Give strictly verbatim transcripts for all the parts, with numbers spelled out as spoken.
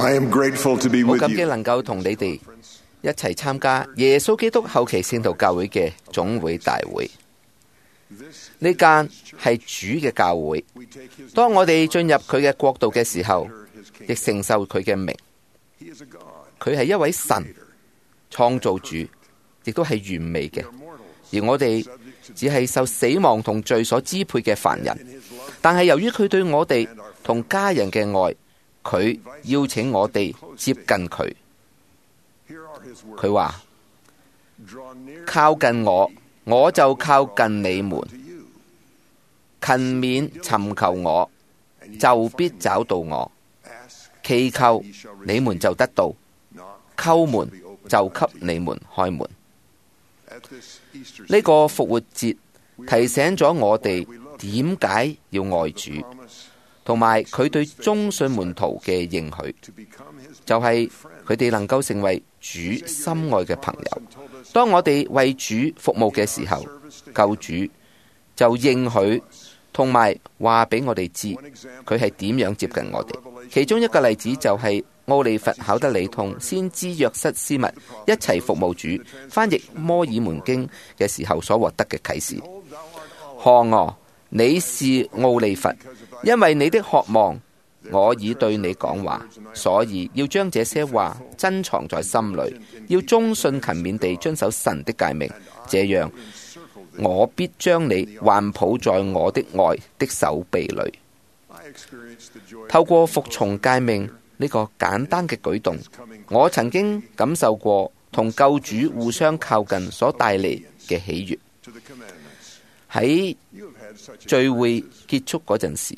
I am grateful to be 好 with 感激 you. 能夠同你哋一齊參加耶穌基督後期聖徒教會嘅總會大會。呢間係主嘅教會，當我哋進入佢嘅國度嘅時候，亦承受佢嘅名。佢係一位神，創造主，亦都係完美嘅。而我哋只係受死亡同罪所支配嘅凡人，但係由於佢對我哋同家人嘅愛，佢邀請我哋接近佢。佢話：靠近我，我就靠近你們；勤勉尋求我，就必找到我；祈求你們就得到，叩門就給你們開門。呢個復活節提醒咗我哋點解要愛主，同埋佢對忠信門徒嘅應許，就係佢哋能夠成為主心愛嘅朋友。當我哋為主服務嘅時候，救主就應許同埋話俾我哋知佢係點樣接近我哋。其中一個例子就係奧利弗考德里同先知約瑟斯密一齊服務主翻譯摩爾門經嘅時候所獲得嘅啟示。看啊，你是奧利弗，因為你的渴望，我已對你講話，所以要將這些話珍藏在心裏，要忠信勤勉地遵守神的誡命，這樣我必將你環抱在我的愛的手臂裏。透過服從誡命呢個簡單嘅舉動，我曾經感受過同救主互相靠近所帶嚟嘅喜悅。喺聚會結束嗰陣時，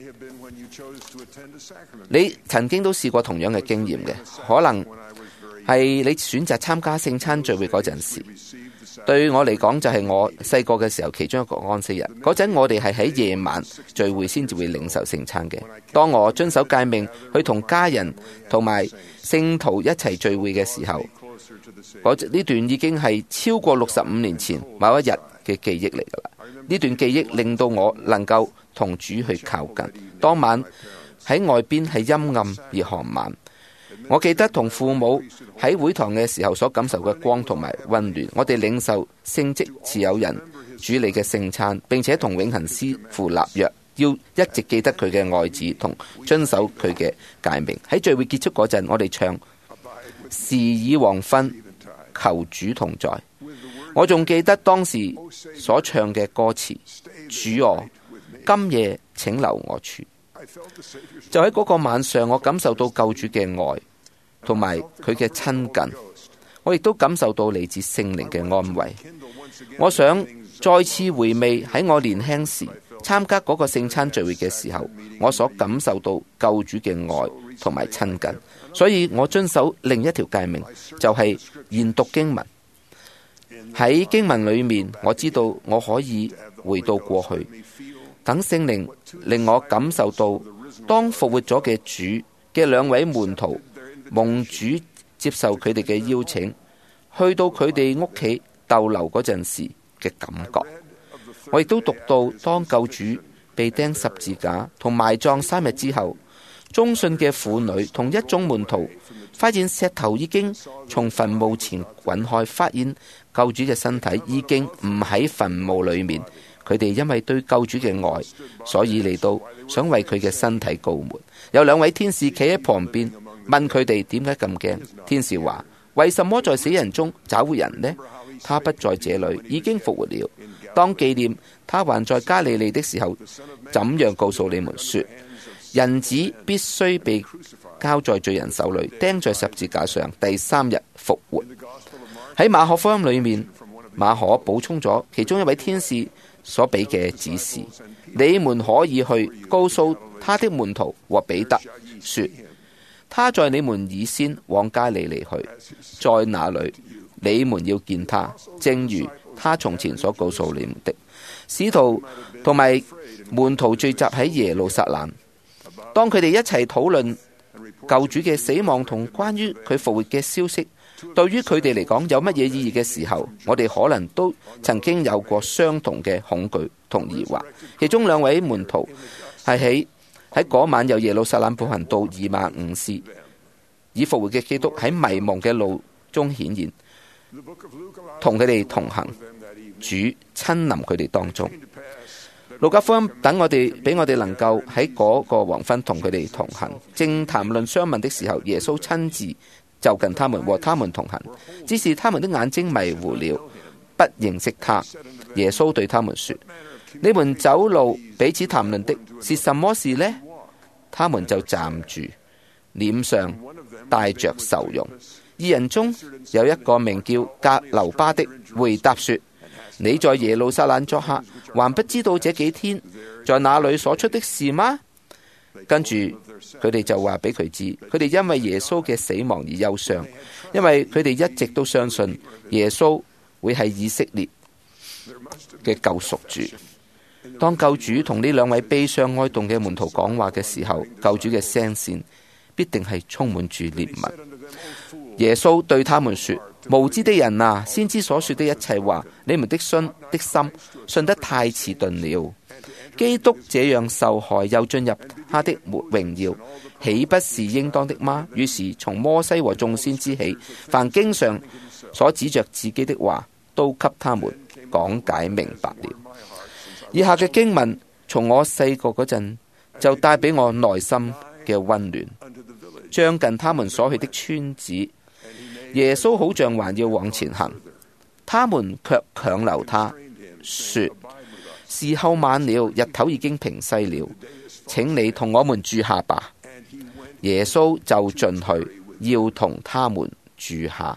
你曾經都試過同樣嘅經驗嘅，可能係你選擇參加聖餐聚會嗰陣時。對我嚟講，就係我細個嘅時候其中一個安息日嗰陣，我哋係喺夜晚聚會先至會領受聖餐嘅。當我遵守誡命去同家人同埋聖徒一齊聚會嘅時候，呢段已經係超過六十五年前某一日嘅記憶嚟㗎啦。呢段記憶令到我能夠同主去靠近。當晚喺外邊係陰暗而寒晚，我記得同父母喺會堂嘅時候所感受嘅光同埋溫暖。我哋領受聖職持有人主理嘅聖餐，並且同永恆師父立約，要一直記得佢嘅愛子同遵守佢嘅誡命。喺聚會結束嗰陣，我哋唱時已黃昏，求主同在。我仲記得當時所唱嘅歌詞：主啊，今夜請留我處。就喺嗰個晚上，我感受到救主嘅愛同埋佢嘅親近，我亦都感受到嚟自聖靈嘅安慰。我想再次回味喺我年輕時參加嗰個聖餐聚會嘅時候，我所感受到救主嘅愛同埋親近，所以我遵守另一條誡命，就係研讀經文。喺經文裏面，我知道我可以回到過去，等聖靈令我感受到，當復活咗嘅主嘅兩位門徒蒙主接受佢哋嘅邀請，去到佢哋屋企逗留嗰陣時嘅感覺。我亦都讀到，當救主被釘十字架同埋葬三日之後，忠信嘅婦女同一眾門徒發現石頭已經從墳墓前滾開，發現救主嘅身體已經唔喺墳墓裏面。佢哋因為對救主嘅愛，所以嚟到想為佢嘅身體告門。有兩位天使企喺旁邊問佢哋點解咁驚。天使話：為什麼在死人中找活人呢？他不在這裏，已經復活了。當紀念他還在加利利的時候，怎樣告訴你們說，人子必須被交在罪人手裏，釘在十字架上，第三日復活。喺馬可福音裏面，馬可補充咗其中一位天使所俾嘅指示：你們可以去告訴他的門徒和彼得說，他在你們以先往加利利去，在那裏你們要見他，正如他從前所告訴你們的。使徒同埋門徒聚集喺耶路撒冷，當佢哋一齊討論救主嘅死亡同關於佢復活嘅消息，對於佢哋嚟講有乜嘢意義嘅時候，我哋可能都曾經有過相同嘅恐懼同疑惑。其中兩位門徒係喺喺嗰晚由耶路撒冷步行到以馬忤斯， 以復活嘅基督喺迷蒙嘅路中顯現，同佢哋同行，主親臨佢哋當中。路加福音等我哋，俾我哋能夠喺嗰個黃昏同佢哋同行。正談論相問的時候，耶穌親自就近他們，和他們同行，只是他們的眼睛迷糊了，不認識他。耶穌對他們說：你們走路彼此談論的是什麼事呢？他們就站住，臉上帶着愁容。二人中有一個名叫格留巴的，回答說：你在耶路撒冷作客，還不知道這幾天在那裏所出的事嗎？跟住佢哋就話俾佢知，佢哋因為耶穌嘅死亡而憂傷，因為佢哋一直都相信耶穌會係以色列嘅救贖主。當救主同呢兩位悲傷哀慟嘅門徒講話嘅時候，救主嘅聲線必定係充滿住憐憫。耶穌對他們說：無知的人啊，先知所說的一切話，你們的心的心信得太遲鈍了。基督這樣受害，又進入他的榮耀，豈不是應當的嗎？於是從摩西和眾先知起，凡經上所指着自己的話，都給他們講解明白了。以下嘅經文，從我細個嗰陣就帶俾我內心嘅溫暖。將近他們所去的村子，耶穌好像還要往前行，他們卻強留他，說：時候晚了，日頭已經平西了，請你同我們住下吧。耶穌就進去，要同他們住下。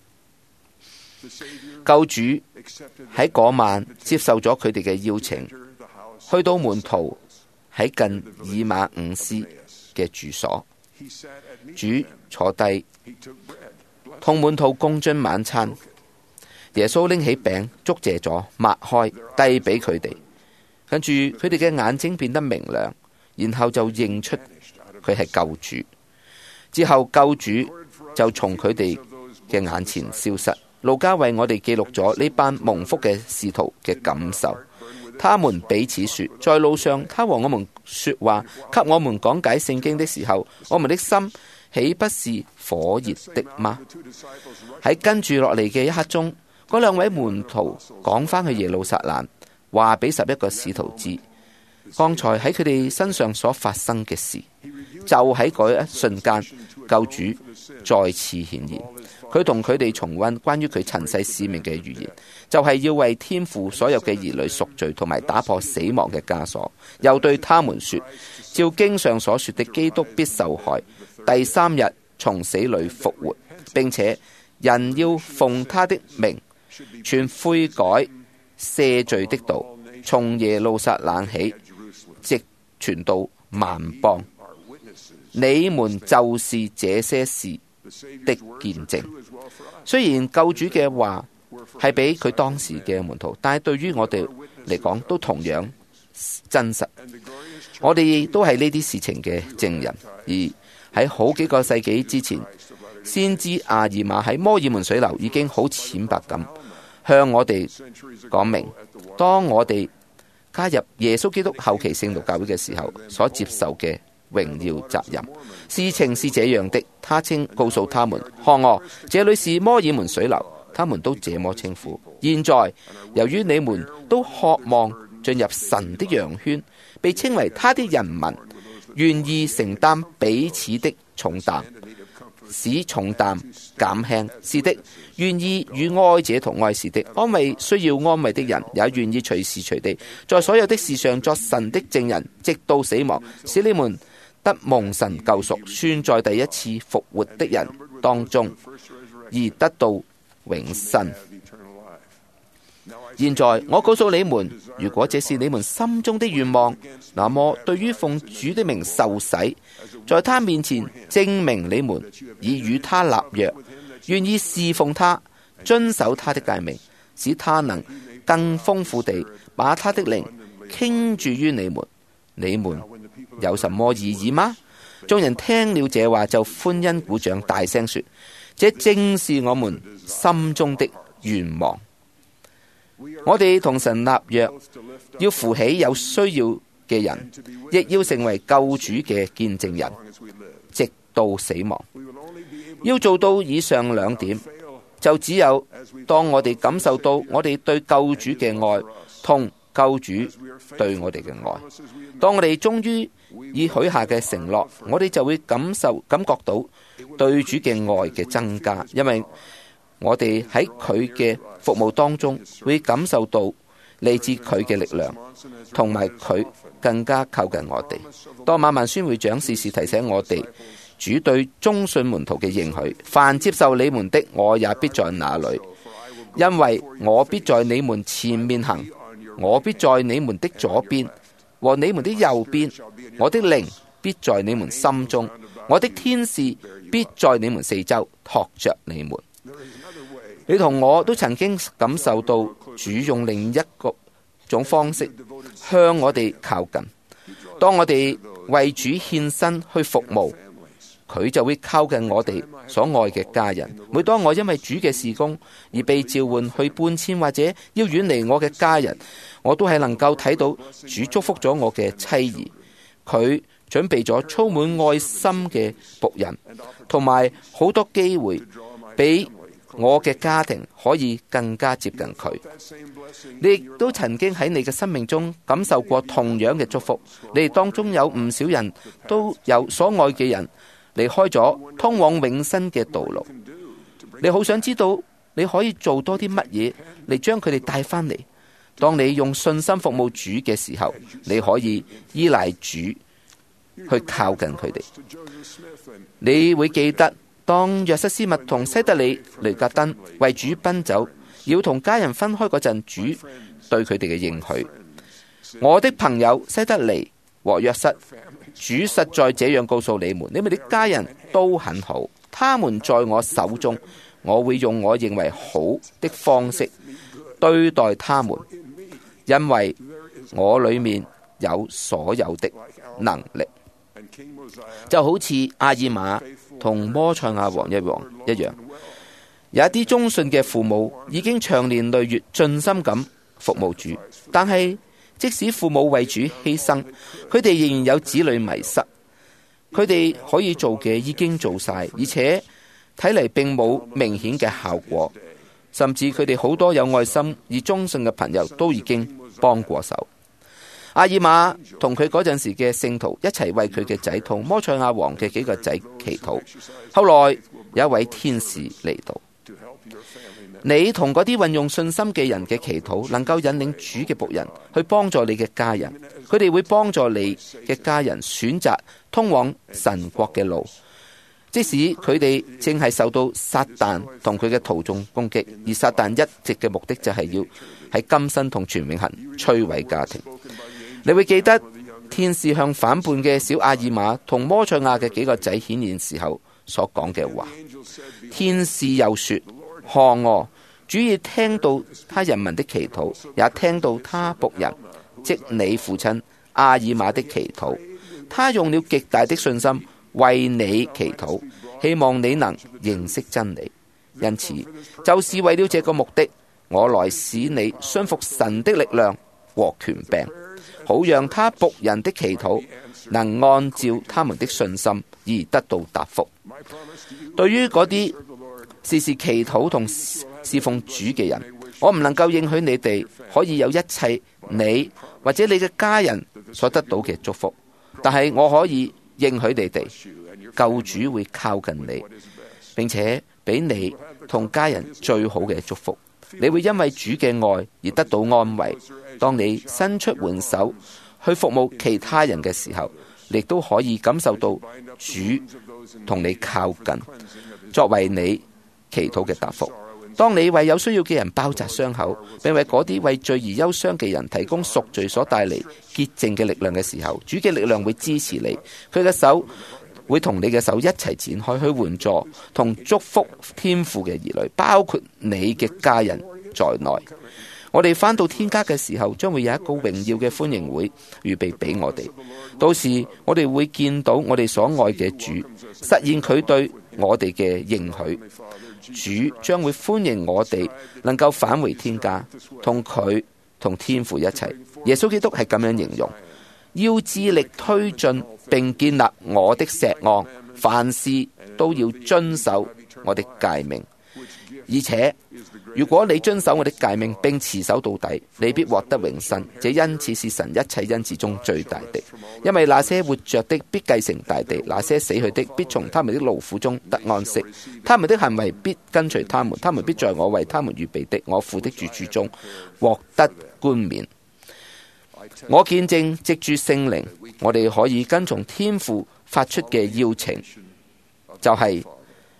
救主喺嗰晚接受咗佢哋嘅邀請，去到門徒喺近以馬忤斯嘅住所。主坐低，同門徒共進晚餐。耶穌拎起餅，祝謝咗，擘開，遞俾佢哋。跟住佢哋嘅眼睛變得明亮，然後就認出佢係救主。之後救主就從佢哋嘅眼前消失。路加為我哋記錄咗呢班蒙福嘅使徒嘅感受。他們彼此說，在路上他和我們說話，給我們講解聖經的時候，我們的心豈不是火熱的嗎？喺跟住落嚟嘅一刻鐘，嗰兩位門徒講返去耶路撒冷，話俾十一個使徒知，剛才喺佢哋身上所發生嘅事。就喺嗰一瞬間，救主再次顯現。佢同佢哋重溫關於佢塵世使命嘅預言，就係要為天父所有嘅兒女贖罪同埋打破死亡嘅枷鎖。又對他們說，照經上所說的，基督必受害，第三日從死裏復活，並且人要奉他的名傳悔改赦罪的道，從耶路撒冷起，直傳到萬邦。你們就是這些事的見證。雖然救主嘅話係俾佢當時嘅門徒，但係對於我哋嚟講都同樣真實。我哋都係呢啲事情嘅證人。而喺好幾個世紀之前，先知亞爾瑪喺摩爾門水流已經好淺白咁向我哋講明，當我哋加入耶穌基督後期聖道教會嘅時候所接受嘅榮耀責任。事情是這樣的，他稱告訴他們，看我，這裏是摩爾門水流，他們都這麼稱呼。現在由於你們都渴望進入神的羊圈，被稱為他的人民，願意承擔彼此的重擔，使重擔減輕。是的，願意與哀者同哀，是的，安慰需要安慰的人，也願意隨時隨地在所有的事上作神的證人，直到死亡，使你們得蒙神救贖，算在第一次復活的人當中，而得到永生。現在我告訴你們，如果這是你們心中的願望，那麼對於奉主的名受洗，在他面前證明你們已與他立約，願意侍奉他，遵守他的誡命，使他能更豐富地把他的靈傾注於你們，你們有什麼異議嗎？眾人聽了這話就歡欣鼓掌，大聲說，這正是我們心中的願望。我哋同神立約，要扶起有需要嘅人，亦要成為救主嘅見證人，直到死亡。 要做到以上兩點，就只有當我哋感受到我哋對救主嘅愛同救主對我哋嘅愛，當我哋終於以許下嘅承諾，我哋就會感受感覺到對主嘅愛嘅增加，因為我哋喺佢嘅服務當中會感受到嚟自佢嘅力量，同埋佢更加靠近我哋。當馬萬宣會長時時提醒我哋主對忠信門徒嘅應許，凡接受你們的，我也必在那裏，因為我必在你們前面行，我必在你們的左邊和你們的右邊，我的靈必在你們心中，我的天使必在你們四周托着你們。你同我都曾經感受到主用另一個種方式向我哋靠近。當我哋為主獻身去服務，佢就會靠近我哋所愛嘅家人。每當我因為主嘅事工而被召喚去搬遷或者要遠離我嘅家人，我都係能夠睇到主祝福咗我嘅妻兒，佢準備咗充滿愛心嘅僕人，同埋好多機會俾我嘅家庭可以更加接近佢。你亦都曾經喺你嘅生命中感受過同樣嘅祝福。你哋當中有唔少人都有所愛嘅人離開咗通往永生嘅道路。你好想知道你可以做多啲乜嘢嚟將佢哋帶翻嚟。當你用信心服務主嘅時候，你可以依賴主去靠近佢哋。你會記得當約瑟斯密同西德里雷格登為主奔走，要同家人分開嗰陣，主對佢哋嘅應許：我的朋友西德里和約瑟，主實在這樣告訴你們，你們的家人都很好，他們在我手中，我會用我認為好的方式對待他們，因為我裏面有所有的能力。就好似阿爾瑪同摩賽亞王一王一樣，有一啲忠信嘅父母已經長年累月盡心咁服務主，但係即使父母為主犧牲，佢哋仍然有子女迷失。佢哋可以做嘅已經做晒，而且睇嚟並冇明顯嘅效果，甚至佢哋好多有愛心而忠信嘅朋友都已經幫過手。阿爾瑪同佢嗰陣時嘅聖徒一齊為佢嘅仔同摩賽亞王嘅幾個仔祈禱。後來有一位天使嚟到，你同嗰啲運用信心嘅人嘅祈禱，能夠引領主嘅僕人去幫助你嘅家人。佢哋會幫助你嘅家人選擇通往神國嘅路，即使佢哋正係受到撒旦同佢嘅徒眾攻擊，而撒旦一直嘅目的就係要喺今生同全永恆摧毀家庭。你會記得天使向反叛嘅小阿爾瑪同摩賽亞嘅幾個仔顯現時候所講嘅話。天使又說：看我，主已聽到他人民的祈禱，也聽到他僕人即你父親阿爾瑪的祈禱。他用了極大的信心為你祈禱，希望你能認識真理。因此，就是為了這個目的，我來使你信服神的力量和權柄，好讓他僕人的祈禱能按照他們的信心而得到答覆。對於嗰啲時時祈禱同侍奉主嘅人，我唔能夠應許你哋可以有一切你或者你嘅家人所得到嘅祝福，但係我可以應許你哋，救主會靠近你，並且俾你同家人最好嘅祝福。你會因為主嘅愛而得到安慰。當你伸出援手去服務其他人嘅時候，你都可以感受到主同你靠近，作為你祈禱嘅答覆。當你為有需要嘅人包紮傷口，並為嗰啲為罪而憂傷嘅人提供贖罪所帶嚟潔淨嘅力量嘅時候，主嘅力量會支持你，佢嘅手會同你嘅手一齊展開去援助同祝福天父嘅兒女，包括你嘅家人在內。我哋返到天家嘅時候，將會有一個榮耀嘅歡迎會預備俾我哋。到時我哋會見到我哋所愛嘅主，實現佢對我哋嘅應許。主將會歡迎我哋能夠返回天家，同佢同天父一齊。耶穌基督係咁樣形容：要致力推進並建立我的錫安，凡事都要遵守我的誡命。而且如果你遵守我的誡命並持守到底，你必獲得永生。這因此是神一切恩賜中最大的。因為那些活着的必繼承大地，那些死去的必從他們的勞苦中得安息。他們的行為必跟隨他們，他們必在我為他們預備的我父的住處中獲得冠冕。我見證藉住聖靈，我哋可以跟從天父發出嘅邀請，就係、是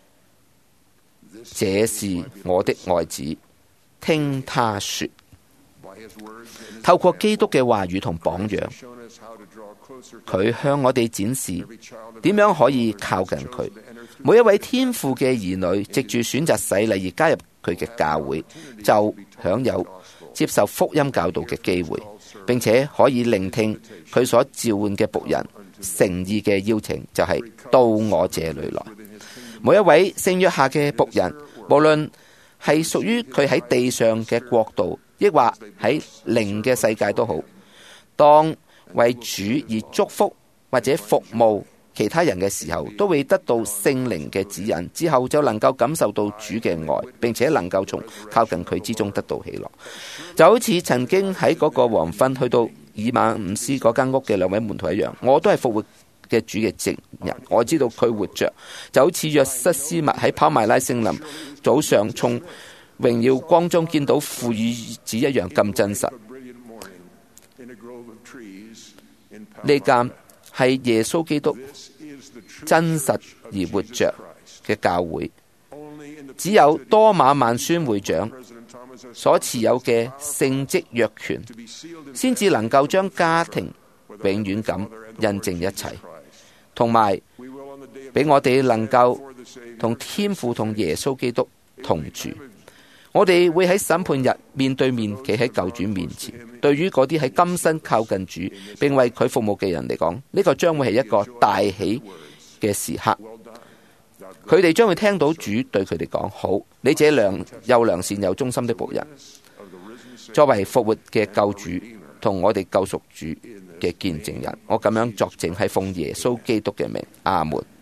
這是我的愛子，聽他說。透過基督嘅話語同榜樣，佢向我哋展示點樣可以靠近佢。每一位天父嘅兒女藉住選擇洗禮而加入佢嘅教會，就享有接受福音教導嘅機會，並且可以聆聽佢所召喚嘅僕人誠意嘅邀請，就係、是、到我這裏來。每一位聖約下嘅僕人，無論係屬於佢喺地上嘅國度，抑或喺靈嘅世界都好，當為主而祝福或者服務其他人嘅時候，都會得到聖靈嘅指引，之後就能夠感受到主嘅愛，並且能夠從靠近佢之中得到喜樂。就好似曾經喺嗰個黃昏去到以馬忤斯嗰間屋嘅兩位門徒一樣，我都係復活嘅主嘅證人，我知道佢活着，就好似約瑟斯密喺跑馬拉聖林早上從榮耀光中見到父與子一樣咁真實。呢間係耶穌基督真實而活着嘅教會，只有多馬萬宣會長所持有嘅聖職約權，先至能夠將家庭永遠咁印證一切，同埋俾我哋能夠同天父同耶穌基督同住。我哋會喺審判日面對面企喺救主面前。對於嗰啲喺今生靠近主並為佢服務嘅人嚟講，呢個將會係一個大喜嘅時刻。佢哋將會聽到主對佢哋講：好，你這良又良善又忠心的僕人。作為復活嘅救主同我哋救贖主嘅見證人，我咁樣作證係奉耶穌基督嘅名，阿門。